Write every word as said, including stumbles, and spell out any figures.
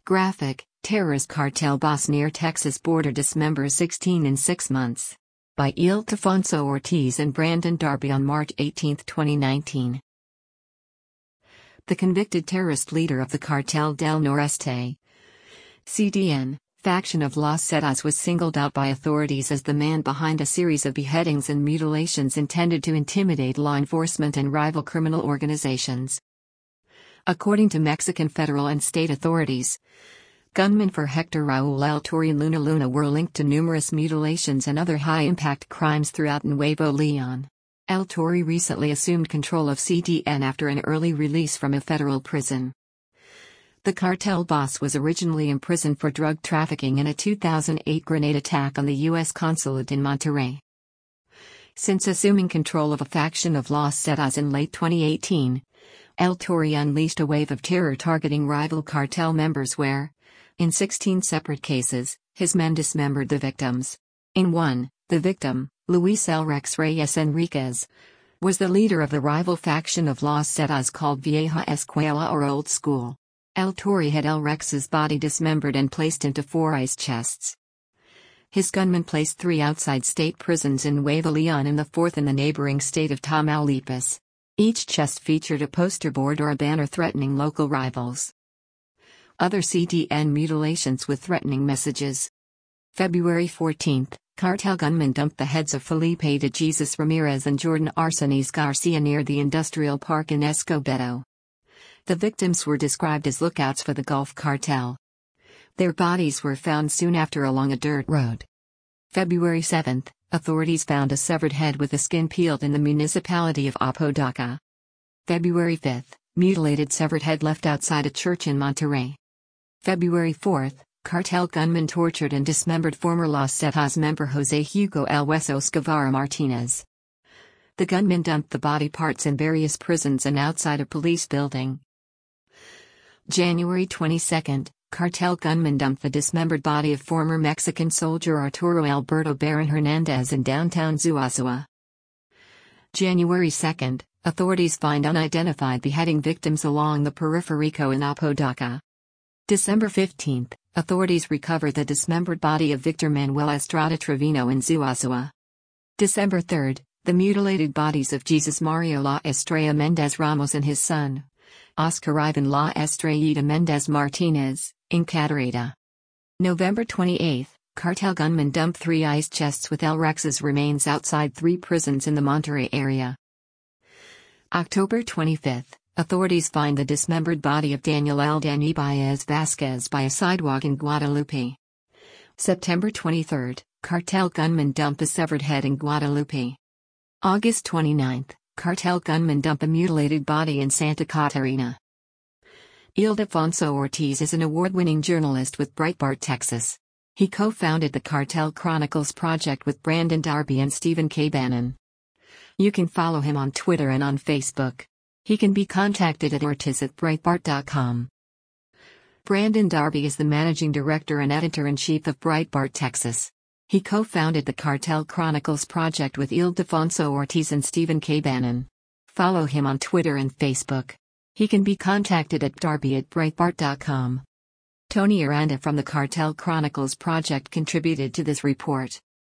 Graphic, terrorist cartel boss near Texas border dismembers sixteen in six months. By Ildefonso Ortiz and Brandon Darby on March eighteenth, twenty nineteen. The convicted terrorist leader of the Cartel del Noreste, C D N, faction of Los Zetas was singled out by authorities as the man behind a series of beheadings and mutilations intended to intimidate law enforcement and rival criminal organizations. According to Mexican federal and state authorities, gunmen for Hector Raúl El Torre and Luna Luna were linked to numerous mutilations and other high-impact crimes throughout Nuevo León. El Torre recently assumed control of C D N after an early release from a federal prison. The cartel boss was originally imprisoned for drug trafficking in a two thousand eight grenade attack on the U S consulate in Monterrey. Since assuming control of a faction of Los Zetas in late twenty eighteen, El Torre unleashed a wave of terror targeting rival cartel members where, in sixteen separate cases, his men dismembered the victims. In one, the victim, Luis El Rex Reyes Enriquez, was the leader of the rival faction of Los Zetas called Vieja Escuela or Old School. El Torre had El Rex's body dismembered and placed into four ice chests. His gunmen placed three outside state prisons in Nuevo León and the fourth in the neighboring state of Tamaulipas. Each chest featured a poster board or a banner threatening local rivals. Other C D N mutilations with threatening messages. February fourteenth, cartel gunmen dumped the heads of Felipe de Jesus Ramirez and Jordan Arsenis Garcia near the industrial park in Escobedo. The victims were described as lookouts for the Gulf Cartel. Their bodies were found soon after along a dirt road. February seventh, authorities found a severed head with the skin peeled in the municipality of Apodaca. February fifth, mutilated severed head left outside a church in Monterrey. February fourth, cartel gunmen tortured and dismembered former Los Zetas member Jose Hugo El Huesos Guevara Martinez. The gunmen dumped the body parts in various prisons and outside a police building. January twenty-second, cartel gunmen dumped the dismembered body of former Mexican soldier Arturo Alberto Baron Hernandez in downtown Zuazua. January second, authorities find unidentified beheading victims along the Periférico in Apodaca. December fifteenth, authorities recover the dismembered body of Victor Manuel Estrada Trevino in Zuazua. December third, the mutilated bodies of Jesus Mario La Estrella Mendez Ramos and his son, Oscar Ivan La Estrellita Mendez Martinez, in Cadereyta. November twenty-eighth, cartel gunmen dumped three ice chests with El Rex's remains outside three prisons in the Monterrey area. October twenty-fifth, authorities find the dismembered body of Daniel Aldani Baez Vasquez by a sidewalk in Guadalupe. September twenty-third, cartel gunmen dump a severed head in Guadalupe. August twenty-ninth, cartel gunmen dump a mutilated body in Santa Catarina. Ildefonso Ortiz is an award-winning journalist with Breitbart Texas. He co-founded the Cartel Chronicles project with Brandon Darby and Stephen K. Bannon. You can follow him on Twitter and on Facebook. He can be contacted at ortiz at breitbart dot com. Brandon Darby is the managing director and editor-in-chief of Breitbart Texas. He co-founded the Cartel Chronicles project with Ildefonso Ortiz and Stephen K. Bannon. Follow him on Twitter and Facebook. He can be contacted at darby at breitbart dot com. Tony Aranda from the Cartel Chronicles project contributed to this report.